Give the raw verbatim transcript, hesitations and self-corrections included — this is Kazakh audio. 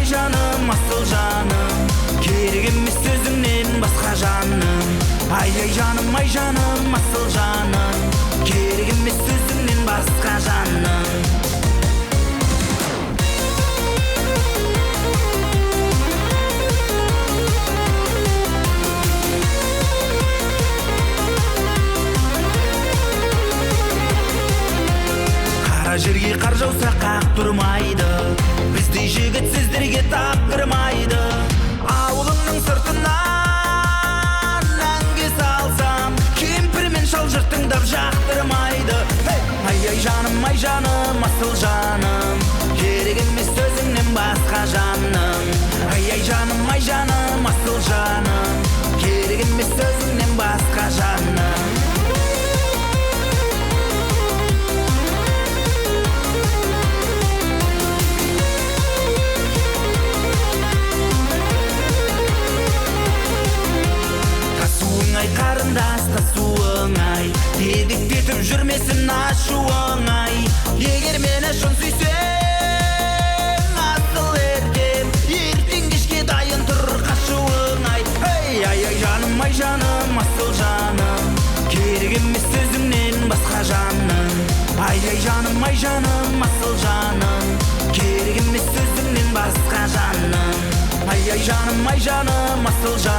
жаным, асыл жаным, керек емес сөзіңнен басқа жаным. Ай ай жаным, ай жаным, асыл жаным, керек емес сөзіңнен басқа жаным. Қара жерге қар жауса қақ тұрмайды, біздей жігіт сіздерге таптырмайды. Ауылыңның сыртынан әнге салсам, кемпір мен шал жұрт тыңдап жақтырмайды. Ай ай жаным, ай жаным, асыл жаным, керек емес сөзіңнен басқа жаным. Ай ай жаным, ай жаным, асыл жаным, керек емес сөзіңнен басқа жаным. Ай қарындас тасуың ай, дедектетіп жүрмесін ашуың ай. Егер мені шын сүйсең, асыл еркем, ертең кешке дайын тұр қашуың ай. Ай ай жаным, ай жаным, асыл жаным, керек емес сөзіңнен басқа жаным. Ай ай жаным, ай жаным, асыл жаным, керек емес сөзіңнен басқа жаным. Ай ай жаным, ай жаным, асыл жаным.